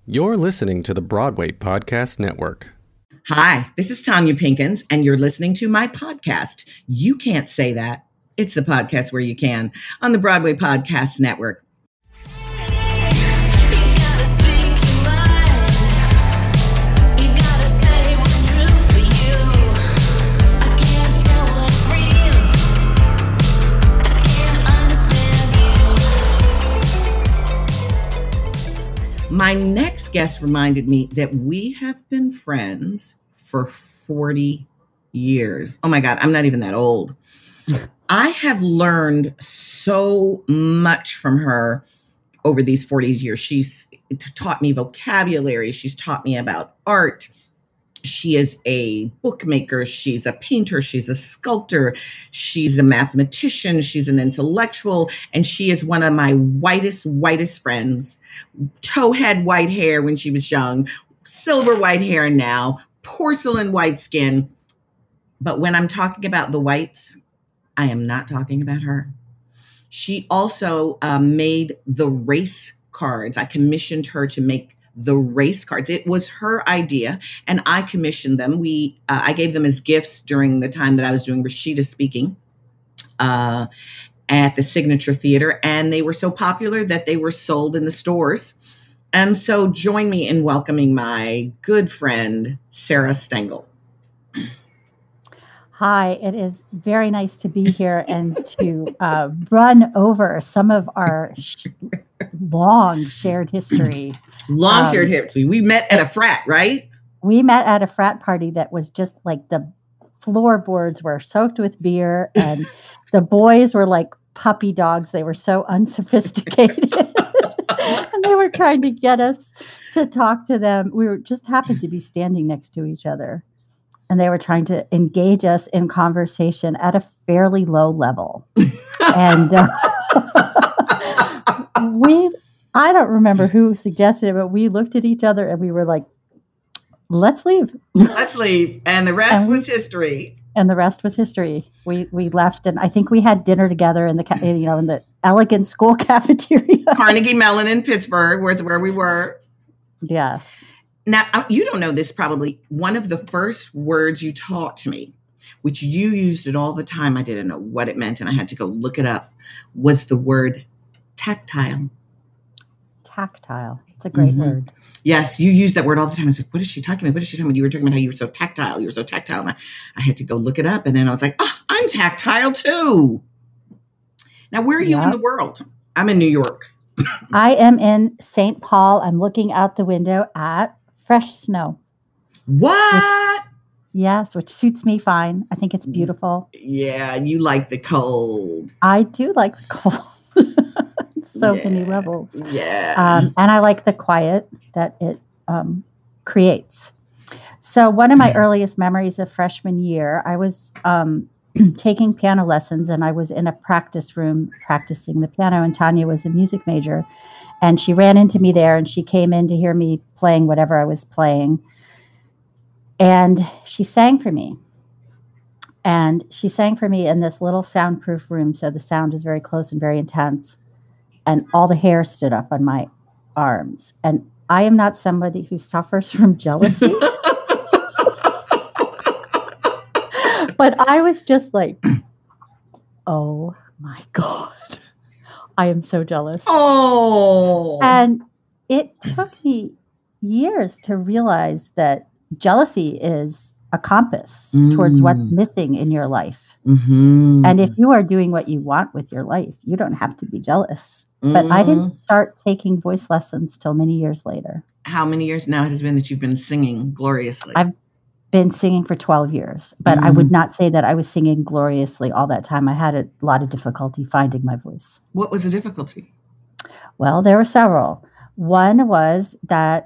You're listening to the Broadway Podcast Network. Hi, this is Tanya Pinkins, and you're listening to my podcast, You Can't Say That. It's the podcast where you can on the Broadway Podcast Network. My next guest reminded me that we have been friends for 40 years. Oh my God, I'm not even that old. I have learned so much from her over these 40 years. She's taught me vocabulary. She's taught me about art. She is a bookmaker. She's a painter. She's a sculptor. She's a mathematician. She's an intellectual. And she is one of my whitest friends. Towhead white hair when she was young, silver white hair now, porcelain white skin. But when I'm talking about the whites, I am not talking about her. She also made the race cards. I commissioned her to make the race cards. It was her idea, and I commissioned them. I gave them as gifts during the time that I was doing Rashida speaking at the Signature Theater, and they were so popular that they were sold in the stores. And so join me in welcoming my good friend, Sarah Stengel. Hi, it is very nice to be here and to run over some of our long shared history. Shared history. We met at a frat, right? We met at a frat party that was just like the floorboards were soaked with beer and the boys were like puppy dogs. They were so unsophisticated. And they were trying to get us to talk to them. We were just happened to be standing next to each other. And they were trying to engage us in conversation at a fairly low level. And I don't remember who suggested it, but we looked at each other and we were like, let's leave. Let's leave. And the rest was history. And the rest was history. We left, and I think we had dinner together in the in the elegant school cafeteria. Carnegie Mellon in Pittsburgh, where we were. Yes. Now, you don't know this probably. One of the first words you taught to me, which you used it all the time, I didn't know what it meant, and I had to go look it up, was the word tactile. Tactile. It's a great word. Yes, you use that word all the time. I was like, what is she talking about? What is she talking about? You were talking about how you were so tactile. You were so tactile. And I had to go look it up, and then I was like, I'm tactile too. Now, where are you in the world? I'm in New York. I am in St. Paul. I'm looking out the window at fresh snow. What? Which suits me fine. I think it's beautiful. Yeah, you like the cold. I do like the cold. So many levels. Yeah. And I like the quiet that it creates. So one of my earliest memories of freshman year, I was taking piano lessons, and I was in a practice room practicing the piano, and Tanya was a music major. And she ran into me there, and she came in to hear me playing whatever I was playing. And she sang for me. And she sang for me in this little soundproof room, so the sound was very close and very intense. And all the hair stood up on my arms. And I am not somebody who suffers from jealousy. But I was just like, oh my God. I am so jealous. Oh. And it took me years to realize that jealousy is a compass towards what's missing in your life. Mm-hmm. And if you are doing what you want with your life, you don't have to be jealous. But I didn't start taking voice lessons till many years later. How many years now has it been that you've been singing gloriously? I've been singing for 12 years, but I would not say that I was singing gloriously all that time. I had a lot of difficulty finding my voice. What was the difficulty? Well, there were several. One was that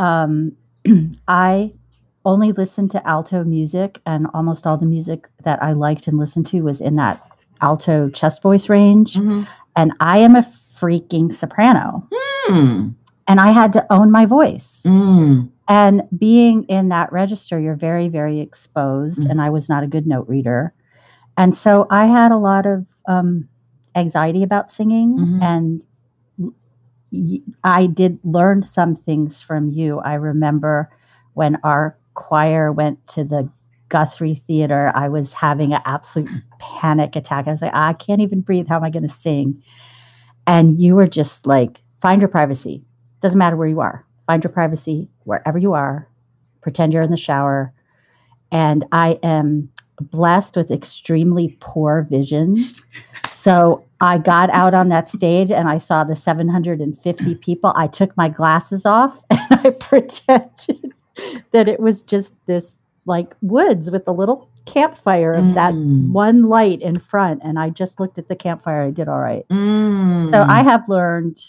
I only listened to alto music, and almost all the music that I liked and listened to was in that alto chest voice range. Mm-hmm. And I am a freaking soprano. And I had to own my voice. And being in that register, you're very, very exposed. And I was not a good note reader. And so I had a lot of anxiety about singing and I did learn some things from you. I remember when our choir went to the Guthrie Theater, I was having an absolute panic attack. I was like, I can't even breathe. How am I going to sing? And you were just like, find your privacy. Doesn't matter where you are. Find your privacy wherever you are. Pretend you're in the shower. And I am blessed with extremely poor vision. So I got out on that stage and I saw the 750 people. I took my glasses off and I pretended that it was just this like woods with a little campfire of that one light in front. And I just looked at the campfire. I did all right. So I have learned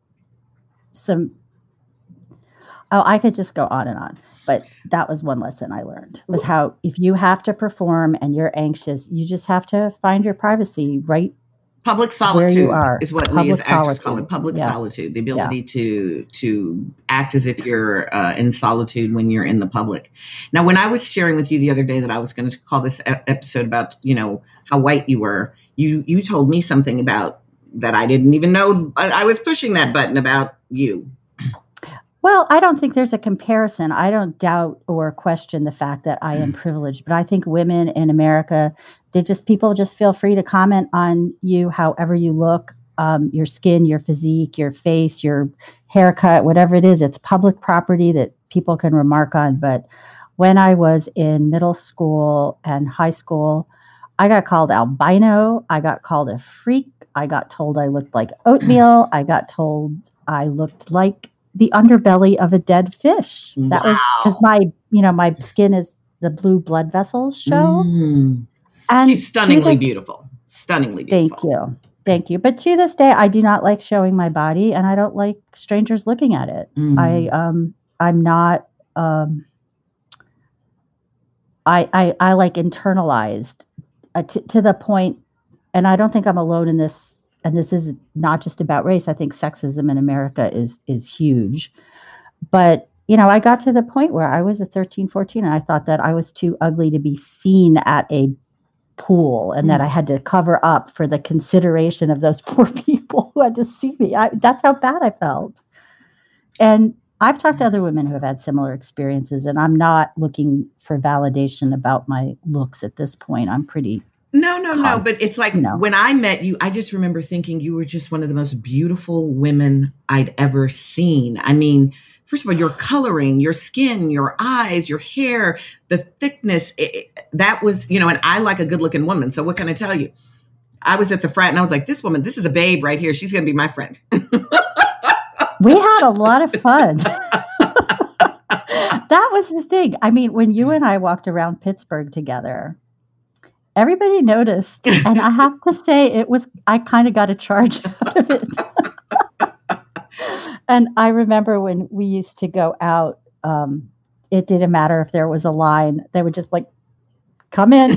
I could just go on and on. But that was one lesson I learned, was how if you have to perform and you're anxious, you just have to find your privacy right public solitude where you are. Is what we as actors call it. Public solitude, the ability to act as if you're in solitude when you're in the public. Now, when I was sharing with you the other day that I was going to call this episode about, how white you were, you told me something about that I didn't even know I was pushing that button about you. Well, I don't think there's a comparison. I don't doubt or question the fact that I am privileged, but I think women in America, people just feel free to comment on you however you look, your skin, your physique, your face, your haircut, whatever it is. It's public property that people can remark on. But when I was in middle school and high school, I got called albino. I got called a freak. I got told I looked like oatmeal. I got told I looked like the underbelly of a dead fish. That was because my skin is the blue blood vessels show. And she's stunningly beautiful. Stunningly beautiful. Thank you. But to this day, I do not like showing my body, and I don't like strangers looking at it. I'm not. I like internalized to the point, and I don't think I'm alone in this. And this is not just about race. I think sexism in America is huge. But, I got to the point where I was a 13, 14, and I thought that I was too ugly to be seen at a pool and that I had to cover up for the consideration of those poor people who had to see me. That's how bad I felt. And I've talked to other women who have had similar experiences, and I'm not looking for validation about my looks at this point. I'm pretty No. But it's like when I met you, I just remember thinking you were just one of the most beautiful women I'd ever seen. I mean, first of all, your coloring, your skin, your eyes, your hair, the thickness, that was, and I like a good looking woman. So what can I tell you? I was at the frat and I was like, this woman, this is a babe right here. She's going to be my friend. We had a lot of fun. That was the thing. I mean, when you and I walked around Pittsburgh together, everybody noticed, and I have to say I kind of got a charge out of it. And I remember when we used to go out, it didn't matter if there was a line. They would just like, come in.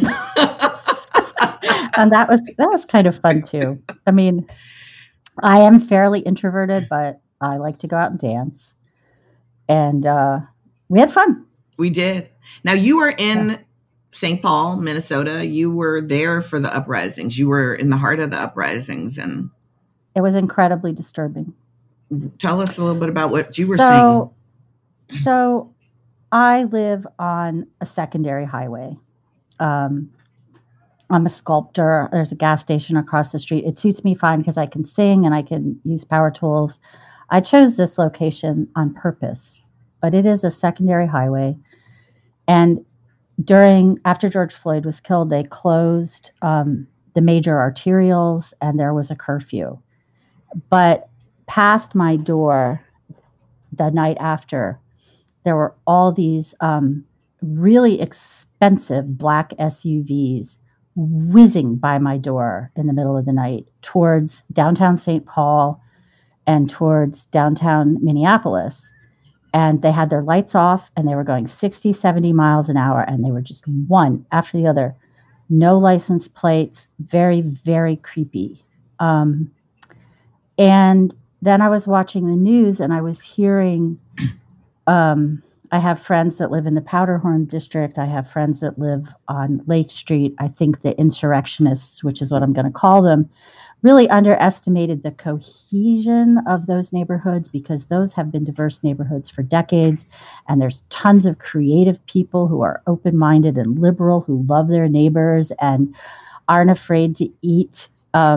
And that was kind of fun too. I mean, I am fairly introverted, but I like to go out and dance. And we had fun. We did. Now you were in St. Paul, Minnesota. You were there for the uprisings. You were in the heart of the uprisings, and it was incredibly disturbing. Tell us a little bit about what you were seeing. So I live on a secondary highway. I'm a sculptor. There's a gas station across the street. It suits me fine because I can sing and I can use power tools. I chose this location on purpose, but it is a secondary highway. And after George Floyd was killed, they closed the major arterials and there was a curfew. But past my door the night after, there were all these really expensive black SUVs whizzing by my door in the middle of the night towards downtown St. Paul and towards downtown Minneapolis. And they had their lights off and they were going 60, 70 miles an hour. And they were just one after the other. No license plates. Very, very creepy. And then I was watching the news and I was hearing, I have friends that live in the Powderhorn district. I have friends that live on Lake Street. I think the insurrectionists, which is what I'm going to call them, really underestimated the cohesion of those neighborhoods because those have been diverse neighborhoods for decades. And there's tons of creative people who are open-minded and liberal, who love their neighbors and aren't afraid to eat,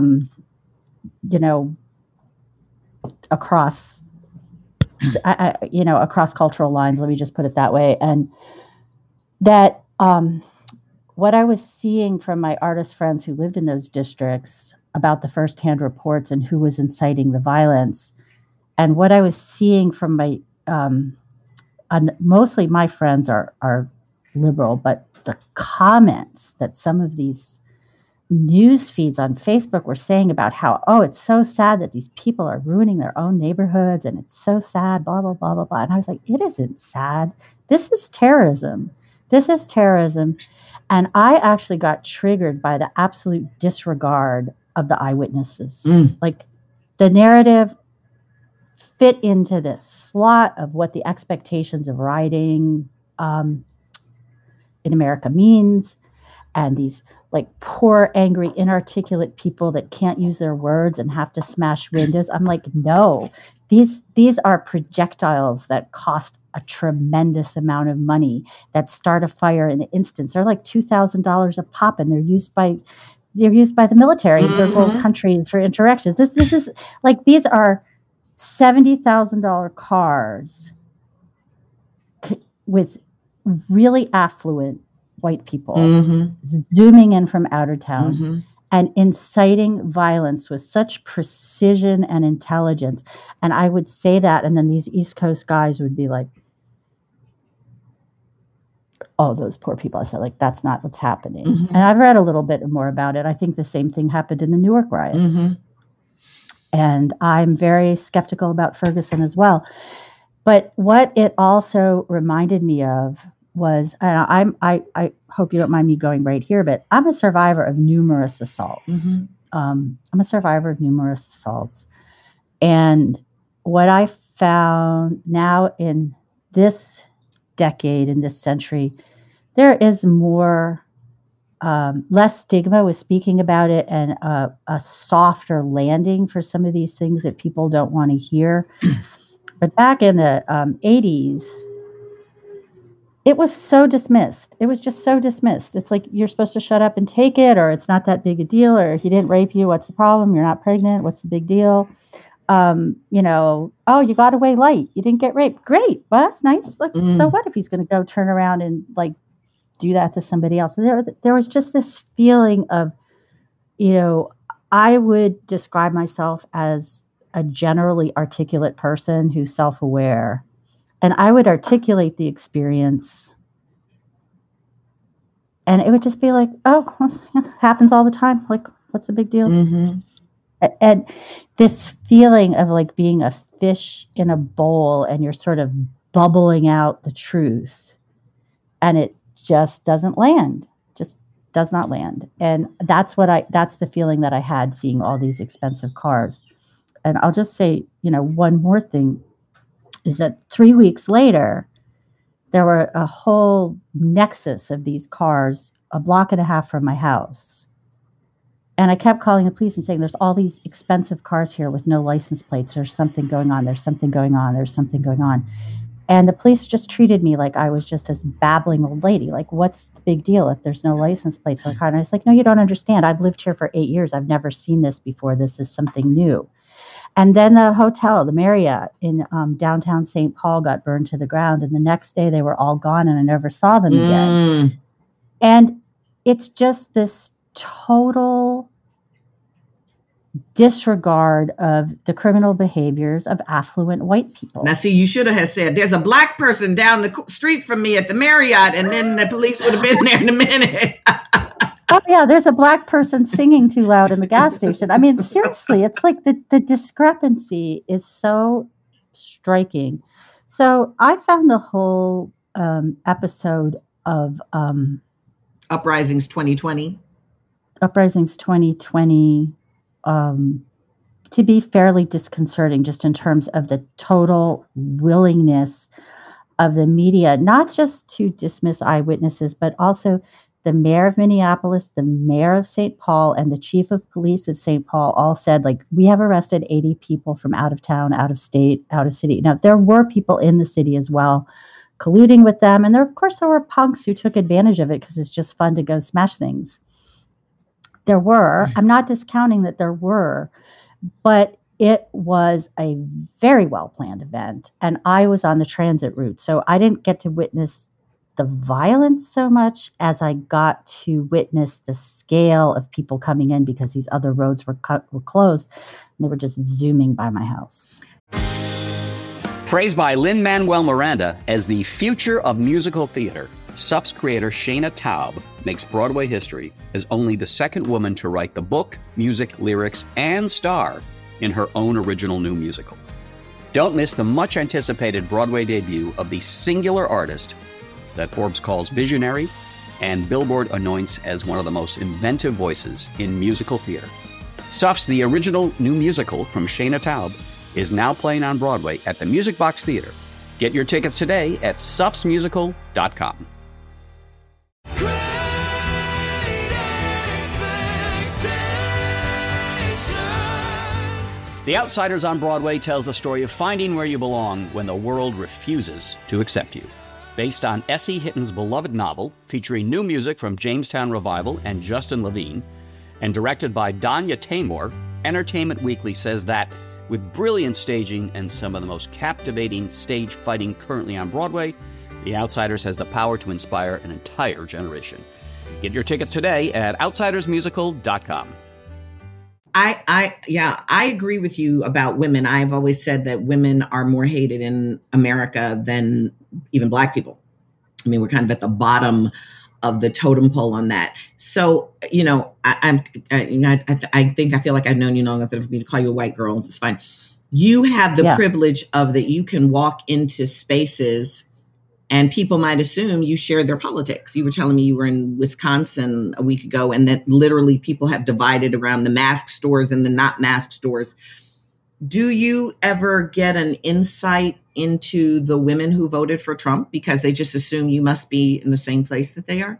across across cultural lines. Let me just put it that way. And that what I was seeing from my artist friends who lived in those districts about the firsthand reports and who was inciting the violence, and what I was seeing from my mostly my friends are liberal, but the comments that some of these news feeds on Facebook were saying about how, oh, it's so sad that these people are ruining their own neighborhoods and it's so sad, blah, blah, blah, blah, blah. And I was like, it isn't sad. This is terrorism. This is terrorism. And I actually got triggered by the absolute disregard of the eyewitnesses. Like the narrative fit into this slot of what the expectations of rioting in America means. And these like poor, angry, inarticulate people that can't use their words and have to smash windows. I'm like, no, these are projectiles that cost a tremendous amount of money that start a fire in an instant. They're like $2,000 a pop, and they're used by the military in third world countries for interactions. This is like, these are $70,000 cars with really affluent white people zooming in from outer town and inciting violence with such precision and intelligence. And I would say that, and then these East Coast guys would be like, oh, those poor people. I said, like, that's not what's happening. And I've read a little bit more about it. I think the same thing happened in the Newark riots. And I'm very skeptical about Ferguson as well. But what it also reminded me of was, and I hope you don't mind me going right here, but I'm a survivor of numerous assaults. I'm a survivor of numerous assaults. And what I found now in this decade, in this century, there is more, less stigma with speaking about it, and a softer landing for some of these things that people don't want to hear. But back in the 80s, it was so dismissed. It was just so dismissed. It's like, you're supposed to shut up and take it, or it's not that big a deal, or he didn't rape you. What's the problem? You're not pregnant. What's the big deal? Oh, you got away light. You didn't get raped. Great. Well, that's nice. Like, so what if he's going to go turn around and like do that to somebody else? So there was just this feeling of, I would describe myself as a generally articulate person who's self-aware. And I would articulate the experience, and it would just be like, oh, happens all the time. Like, what's the big deal? And this feeling of like being a fish in a bowl, and you're sort of bubbling out the truth, and it just doesn't land, just does not land. And that's the feeling that I had seeing all these expensive cars. And I'll just say, one more thing is that 3 weeks later, there were a whole nexus of these cars a block and a half from my house. And I kept calling the police and saying, there's all these expensive cars here with no license plates. There's something going on. There's something going on. There's something going on. And the police just treated me like I was just this babbling old lady. Like, what's the big deal if there's no license plates on the car? And I was like, no, you don't understand. I've lived here for 8 years. I've never seen this before. This is something new. And then the hotel, the Marriott in downtown St. Paul, got burned to the ground. And the next day they were all gone, and I never saw them again. And it's just this total disregard of the criminal behaviors of affluent white people. Now, see, you should have said, there's a black person down the street from me at the Marriott, and then the police would have been there in a minute. Oh, yeah, there's a black person singing too loud in the gas station. I mean, seriously, it's like the discrepancy is so striking. So I found the whole episode of Uprisings 2020 to be fairly disconcerting, just in terms of the total willingness of the media, not just to dismiss eyewitnesses, but also the mayor of Minneapolis, the mayor of St. Paul, and the chief of police of St. Paul all said, like, we have arrested 80 people from out of town, out of state, out of city. Now, there were people in the city as well colluding with them. And of course, there were punks who took advantage of it because it's just fun to go smash things. There were. I'm not discounting that there were, but it was a very well-planned event. And I was on the transit route, so I didn't get to witness the violence so much as I got to witness the scale of people coming in because these other roads were closed. And they were just zooming by my house. Praised by Lin-Manuel Miranda as the future of musical theater, SUF's creator Shana Taub makes Broadway history as only the second woman to write the book, music, lyrics, and star in her own original new musical. Don't miss the much-anticipated Broadway debut of the singular artist that Forbes calls visionary and Billboard anoints as one of the most inventive voices in musical theater. SUF's The Original New Musical from Shana Taub is now playing on Broadway at the Music Box Theater. Get your tickets today at sufsmusical.com. The Outsiders on Broadway tells the story of finding where you belong when the world refuses to accept you. Based on S.E. Hitton's beloved novel, featuring new music from Jamestown Revival and Justin Levine, and directed by Danya Taymor, Entertainment Weekly says that, with brilliant staging and some of the most captivating stage fighting currently on Broadway, The Outsiders has the power to inspire an entire generation. Get your tickets today at outsidersmusical.com. I agree with you about women. I've always said that women are more hated in America than even Black people. I mean, we're kind of at the bottom of the totem pole on that. So, you know, I think I feel like I've known you long enough for me to call you a white girl. It's fine. You have the privilege of that you can walk into spaces and people might assume you share their politics. You were telling me you were in Wisconsin a week ago and that literally people have divided around the mask stores and the not mask stores. Do you ever get an insight into the women who voted for Trump because they just assume you must be in the same place that they are?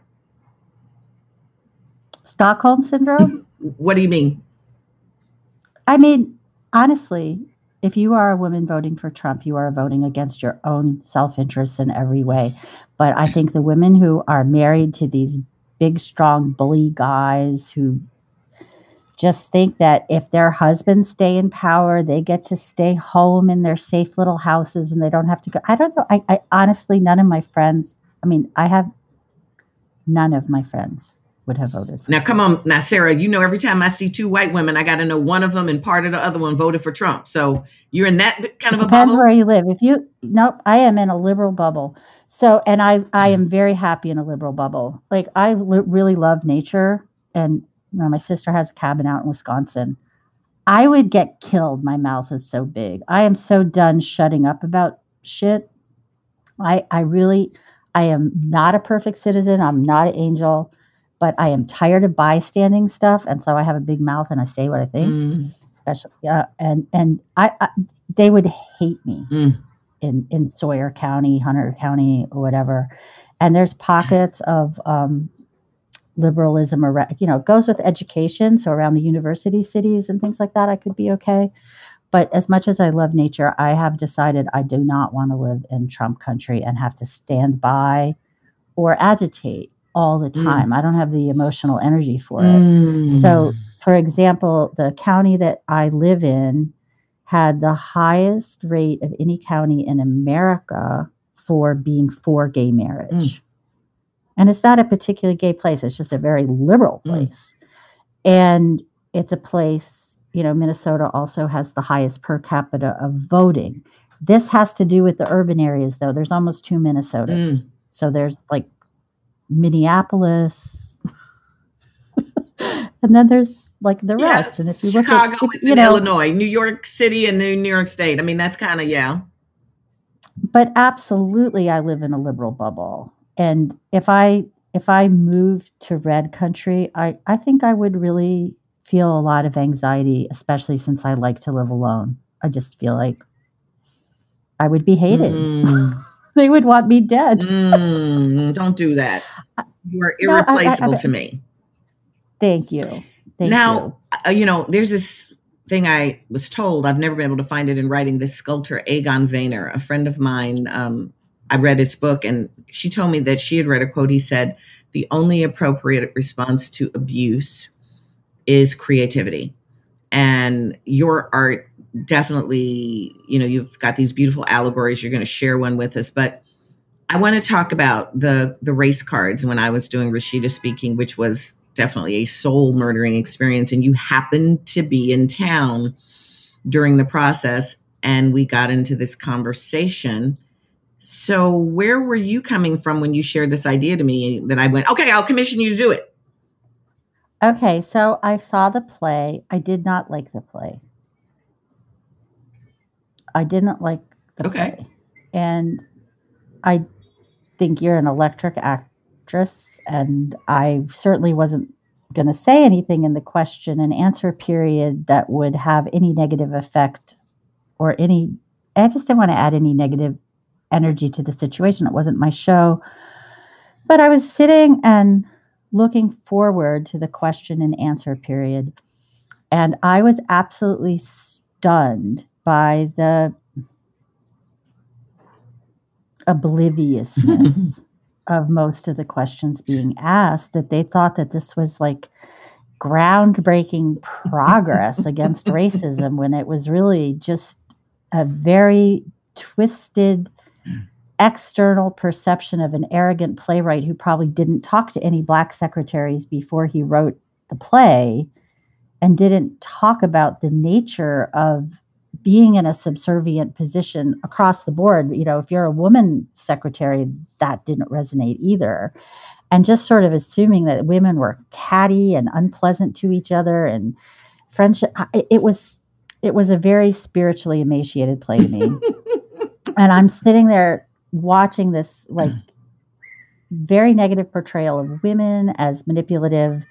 Stockholm syndrome? What do you mean? I mean, honestly, if you are a woman voting for Trump, you are voting against your own self-interest in every way. But I think the women who are married to these big, strong bully guys who just think that if their husbands stay in power, they get to stay home in their safe little houses and they don't have to go. I don't know. I honestly, none of my friends would have voted for Trump. Come on. Now, Sarah, you know, every time I see two white women, I got to know one of them and part of the other one voted for Trump. So you're in that kind of a bubble? Depends where you live. Nope, I am in a liberal bubble. So, and I am very happy in a liberal bubble. Like I really love nature. And you know, my sister has a cabin out in Wisconsin. I would get killed. My mouth is so big. I am so done shutting up about shit. I am not a perfect citizen. I'm not an angel. But I am tired of bystanding stuff, and so I have a big mouth and I say what I think. Especially, and they would hate me in Sawyer County, Hunter County, or whatever. And there's pockets of liberalism, or it goes with education. So around the university cities and things like that, I could be okay. But as much as I love nature, I have decided I do not want to live in Trump country and have to stand by or agitate all the time. I don't have the emotional energy for it. So, for example, the county that I live in had the highest rate of any county in America for being for gay marriage. And it's not a particularly gay place. It's just a very liberal place. And it's a place, Minnesota also has the highest per capita of voting. This has to do with the urban areas, though. There's almost 2 Minnesotas. So there's like Minneapolis, and then there's like the rest. And if you look Chicago and Illinois, New York City and New York State, I mean, that's kind of, But absolutely, I live in a liberal bubble. And if I moved to red country, I think I would really feel a lot of anxiety, especially since I like to live alone. I just feel like I would be hated. They would want me dead. Don't do that. You are No, irreplaceable to me. Thank you. Now, there's this thing I was told. I've never been able to find it in writing. This sculptor, Egon Vayner, a friend of mine, I read his book, and she told me that she had read a quote. He said, the only appropriate response to abuse is creativity. And your art definitely, you've got these beautiful allegories. You're going to share one with us. But I want to talk about the race cards when I was doing Rashida Speaking, which was definitely a soul murdering experience. And you happened to be in town during the process, and we got into this conversation. So where were you coming from when you shared this idea to me that I went, okay, I'll commission you to do it? Okay, so I saw the play. I did not like the play. I didn't like the play. And I think you're an electric actress, and I certainly wasn't going to say anything in the question and answer period that would have any negative effect or I just didn't want to add any negative energy to the situation. It wasn't my show. But I was sitting and looking forward to the question and answer period. And I was absolutely stunned by the obliviousness of most of the questions being asked, that they thought that this was like groundbreaking progress against racism, when it was really just a very twisted external perception of an arrogant playwright who probably didn't talk to any Black secretaries before he wrote the play and didn't talk about the nature of being in a subservient position across the board. If you're a woman secretary, that didn't resonate either. And just sort of assuming that women were catty and unpleasant to each other and friendship. It was a very spiritually emaciated play to me. And I'm sitting there watching this like very negative portrayal of women as manipulative,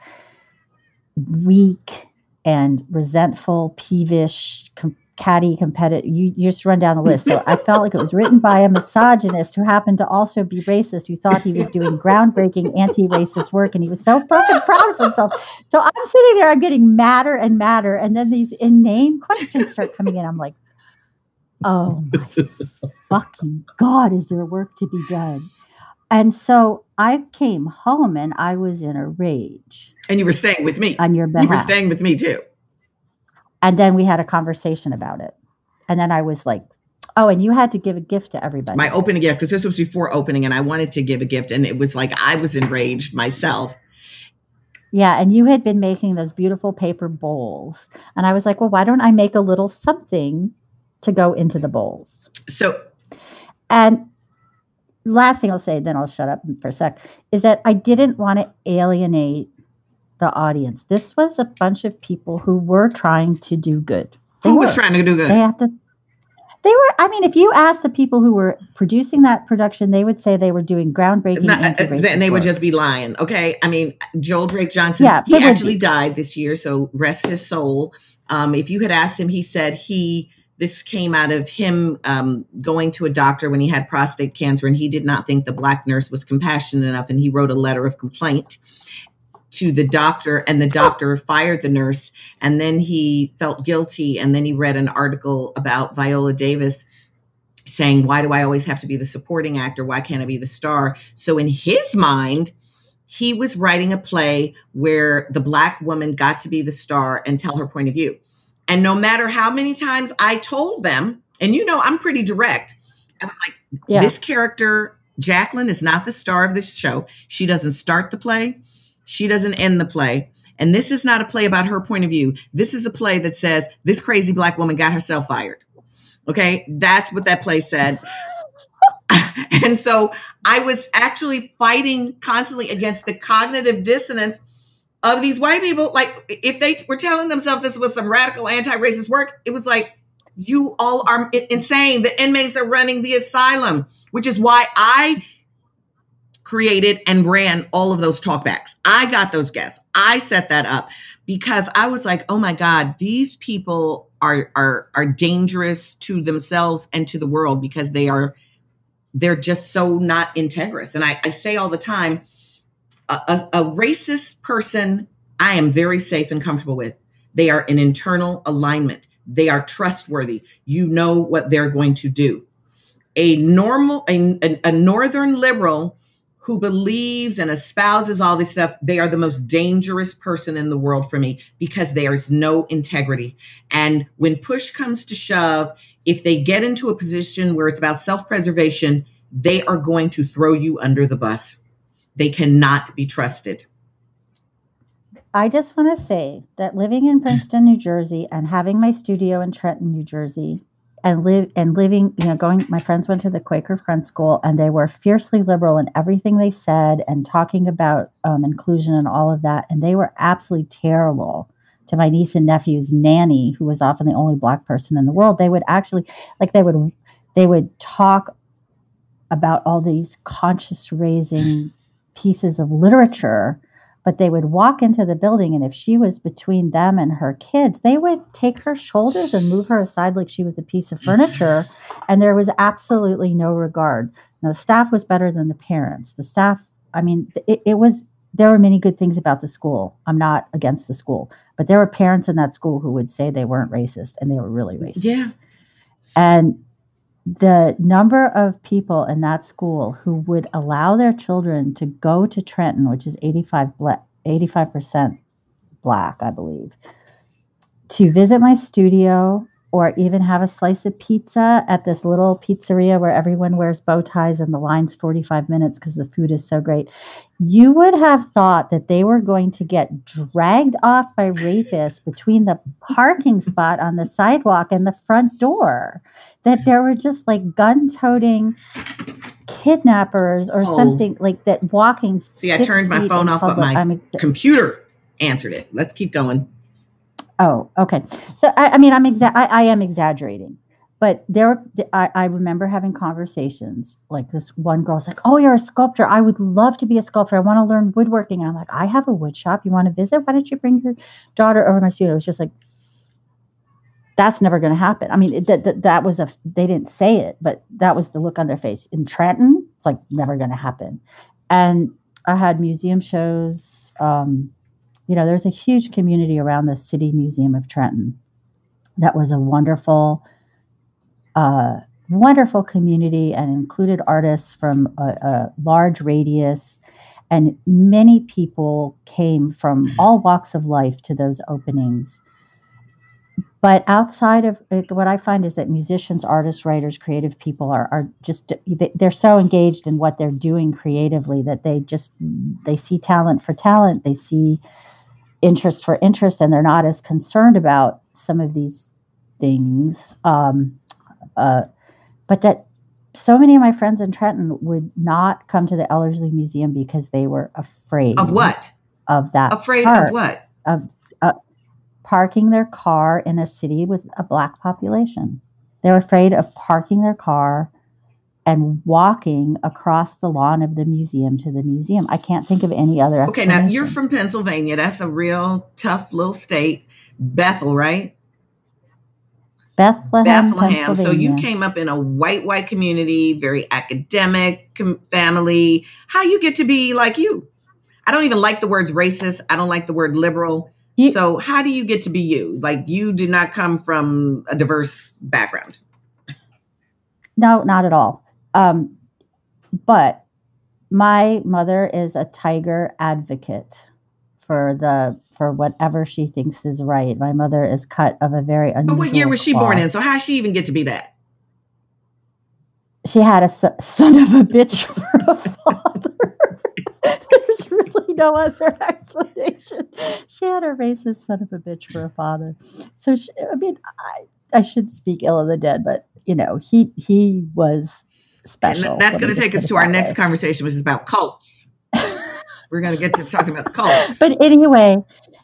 weak, and resentful, peevish, catty, competitive. You just run down the list. So I felt like it was written by a misogynist who happened to also be racist, who thought he was doing groundbreaking anti-racist work, and he was so fucking proud of himself. So I'm sitting there, I'm getting madder and madder, and then these inane questions start coming in. I'm like, oh my fucking God, is there work to be done? And so I came home and I was in a rage. And you were staying with me. On your behalf. You were staying with me too. And then we had a conversation about it. And then I was like, oh, and you had to give a gift to everybody. My opening gift, because this was before opening, and I wanted to give a gift. And it was like I was enraged myself. Yeah, and you had been making those beautiful paper bowls. And I was like, well, why don't I make a little something to go into the bowls? And last thing I'll say, then I'll shut up for a sec, is that I didn't want to alienate the audience. This was a bunch of people who were trying to do good. Who was trying to do good? If you ask the people who were producing that production, they would say they were doing groundbreaking anti-racist and they would work. just be lying. Okay. I mean, Joel Drake Johnson, he actually died this year, so rest his soul. If you had asked him, he said this came out of him going to a doctor when he had prostate cancer, and he did not think the Black nurse was compassionate enough, and he wrote a letter of complaint to the doctor, and the doctor fired the nurse, and then he felt guilty, and then he read an article about Viola Davis saying, why do I always have to be the supporting actor? Why can't I be the star? So in his mind, he was writing a play where the Black woman got to be the star and tell her point of view. And no matter how many times I told them, and I'm pretty direct, I was like, This character, Jacqueline, is not the star of this show. She doesn't start the play. She doesn't end the play. And this is not a play about her point of view. This is a play that says this crazy Black woman got herself fired. Okay. That's what that play said. And so I was actually fighting constantly against the cognitive dissonance of these white people. Like, if they were telling themselves this was some radical anti-racist work, it was like, you all are insane. The inmates are running the asylum, which is why I created and ran all of those talkbacks. I got those guests. I set that up because I was like, oh my God, these people are dangerous to themselves and to the world because they are they're just so not integrous. And I say all the time, a racist person, I am very safe and comfortable with. They are in internal alignment. They are trustworthy. You know what they're going to do. A northern liberal who believes and espouses all this stuff, they are the most dangerous person in the world for me, because there's no integrity. And when push comes to shove, if they get into a position where it's about self-preservation, they are going to throw you under the bus. They cannot be trusted. I just want to say that living in Princeton, New Jersey, and having my studio in Trenton, New Jersey, and living, my friends went to the Quaker Friends School, and they were fiercely liberal in everything they said and talking about inclusion and all of that. And they were absolutely terrible to my niece and nephew's nanny, who was often the only Black person in the world. They would actually, they would talk about all these conscious raising pieces of literature, but they would walk into the building, and if she was between them and her kids, they would take her shoulders and move her aside like she was a piece of furniture. And there was absolutely no regard. Now, the staff was better than the parents. The staff, there were many good things about the school. I'm not against the school, but there were parents in that school who would say they weren't racist, and they were really racist. Yeah. And the number of people in that school who would allow their children to go to Trenton, which is 85% Black, I believe, to visit my studio or even have a slice of pizza at this little pizzeria where everyone wears bow ties and the line's 45 minutes because the food is so great. You would have thought that they were going to get dragged off by rapists between the parking spot on the sidewalk and the front door, that there were just like gun-toting kidnappers or something like that walking. See, I turned my phone off, but my computer answered it. Let's keep going. Oh, okay. So I am exaggerating, but I remember having conversations like this. One girl's like, "Oh, you're a sculptor. I would love to be a sculptor. I want to learn woodworking." And I'm like, "I have a wood shop. You want to visit? Why don't you bring your daughter over to my studio?" It was just like, that's never going to happen. I mean, that was they didn't say it, but that was the look on their face. In Trenton, it's like never going to happen. And I had museum shows. There's a huge community around the City Museum of Trenton. That was a wonderful, wonderful community, and included artists from a large radius. And many people came from all walks of life to those openings. But outside of what I find is that musicians, artists, writers, creative people are just, they're so engaged in what they're doing creatively that they see talent for talent. They see interest for interest, and they're not as concerned about some of these things. But that so many of my friends in Trenton would not come to the Ellerslie Museum because they were afraid. Of what? Of that. Afraid of what? Of parking their car in a city with a Black population. They're afraid of parking their car and walking across the lawn of the museum to the museum. I can't think of any other explanation. Okay, now you're from Pennsylvania. That's a real tough little state. Bethel, right? Bethlehem. So you came up in a white community, very academic family. How you get to be like you? I don't even like the words racist. I don't like the word liberal. So how do you get to be you? Like, you did not come from a diverse background. No, not at all. But my mother is a tiger advocate for whatever she thinks is right. My mother is cut of a very unusual But what year was she cloth. born in? So how does she even get to be that? She had a son of a bitch for a father. There's really no other explanation. She had a racist son of a bitch for a father. So I should speak ill of the dead, but he was special. And that's going to take us to our next conversation, which is about cults. We're going to get to talking about the cults. But anyway,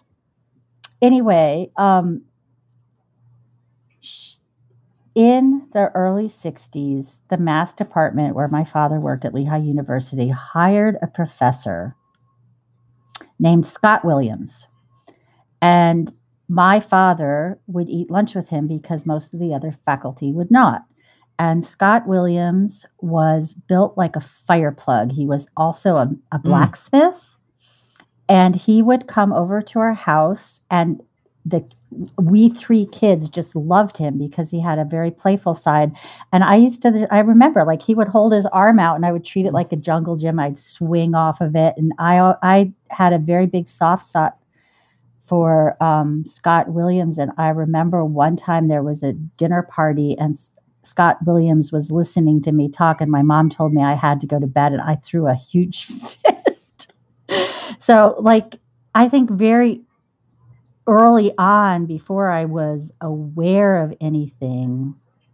in the early 60s, the math department where my father worked at Lehigh University hired a professor named Scott Williams. And my father would eat lunch with him because most of the other faculty would not. And Scott Williams was built like a fire plug. He was also a blacksmith. And he would come over to our house, and we 3 kids just loved him because he had a very playful side. And I remember, like, he would hold his arm out and I would treat it like a jungle gym. I'd swing off of it. And I had a very big soft spot for Scott Williams. And I remember one time there was a dinner party and Scott Williams was listening to me talk, and my mom told me I had to go to bed, and I threw a huge fit. So, like, I think very early on, before I was aware of anything,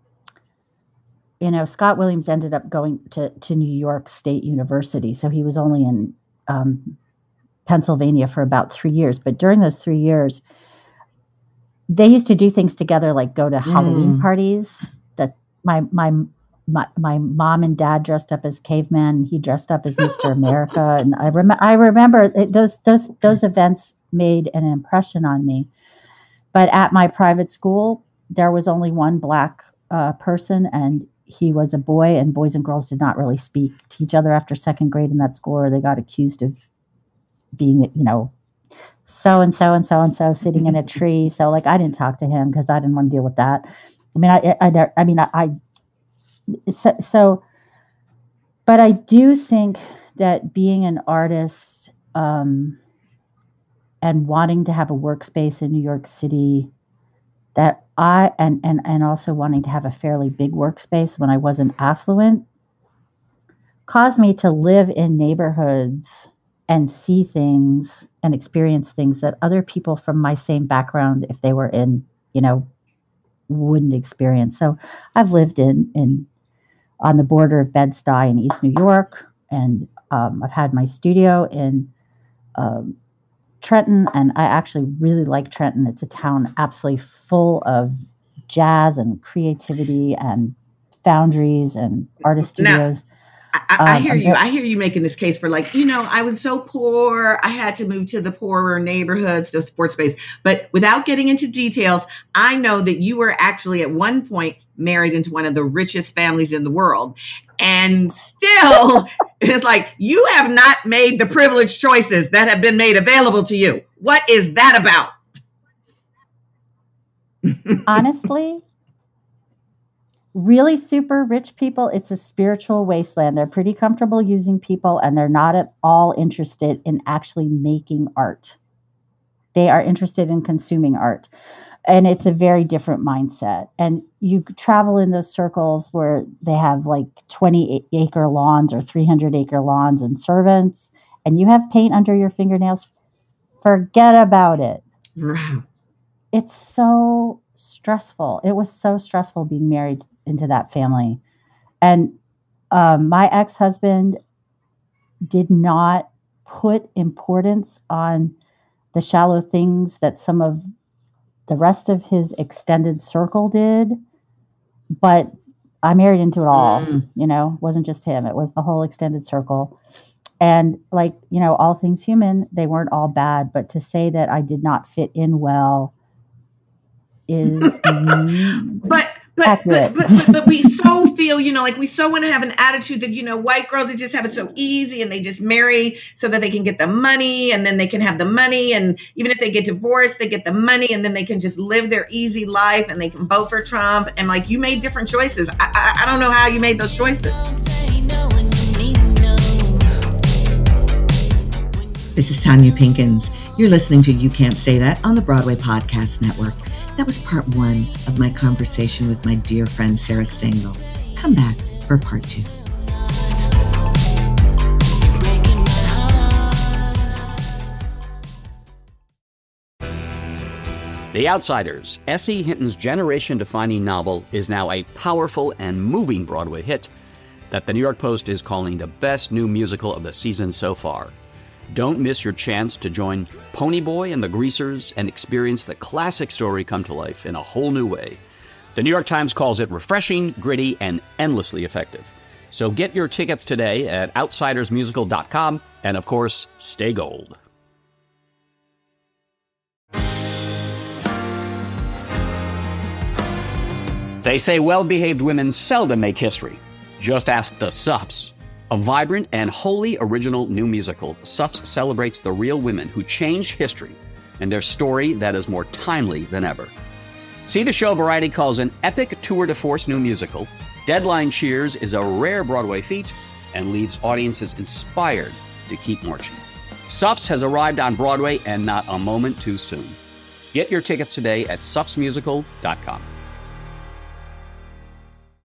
Scott Williams ended up going to New York State University. So he was only in Pennsylvania for about 3 years. But during those 3 years, they used to do things together, like go to Halloween parties. That my mom and dad dressed up as cavemen, and he dressed up as Mr. America. And I remember those events made an impression on me. But at my private school, there was only one Black person, and he was a boy, and boys and girls did not really speak to each other after 2nd grade in that school, or they got accused of being, so-and-so and so-and-so sitting in a tree. So, like, I didn't talk to him because I didn't want to deal with that. But I do think that being an artist and wanting to have a workspace in New York City, that and also wanting to have a fairly big workspace when I wasn't affluent, caused me to live in neighborhoods and see things and experience things that other people from my same background, if they were in, wouldn't experience. So I've lived in on the border of Bed-Stuy in East New York, and I've had my studio in Trenton, and I actually really like Trenton. It's a town absolutely full of jazz and creativity and founderies and artist studios. I hear you. I hear you making this case for, like, I was so poor, I had to move to the poorer neighborhoods to sports space. But without getting into details, I know that you were actually at one point married into one of the richest families in the world. And still, it's like, you have not made the privileged choices that have been made available to you. What is that about? Honestly, really super rich people, it's a spiritual wasteland. They're pretty comfortable using people, and they're not at all interested in actually making art. They are interested in consuming art. And it's a very different mindset. And you travel in those circles where they have like 20-acre lawns or 300-acre lawns and servants, and you have paint under your fingernails. Forget about it. It's so stressful. It was so stressful being married into that family. And my ex-husband did not put importance on the shallow things that some of the rest of his extended circle did. But I married into it all, it wasn't just him. It was the whole extended circle. And like, all things human, they weren't all bad. But to say that I did not fit in well is But we so feel, like we so want to have an attitude that, white girls, they just have it so easy and they just marry so that they can get the money, and then they can have the money. And even if they get divorced, they get the money, and then they can just live their easy life and they can vote for Trump. And like, you made different choices. I don't know how you made those choices. This is Tanya Pinkins. You're listening to You Can't Say That on the Broadway Podcast Network. That was part 1 of my conversation with my dear friend, Sarah Stengel. Come back for part 2. The Outsiders, S.E. Hinton's generation-defining novel, is now a powerful and moving Broadway hit that the New York Post is calling the best new musical of the season so far. Don't miss your chance to join Ponyboy and the Greasers and experience the classic story come to life in a whole new way. The New York Times calls it refreshing, gritty, and endlessly effective. So get your tickets today at outsidersmusical.com, and of course, stay gold. They say well-behaved women seldom make history. Just ask the Suffs. A vibrant and wholly original new musical, Suffs celebrates the real women who changed history and their story that is more timely than ever. See the show Variety calls an epic tour de force new musical. Deadline cheers is a rare Broadway feat and leaves audiences inspired to keep marching. Suffs has arrived on Broadway and not a moment too soon. Get your tickets today at suffsmusical.com.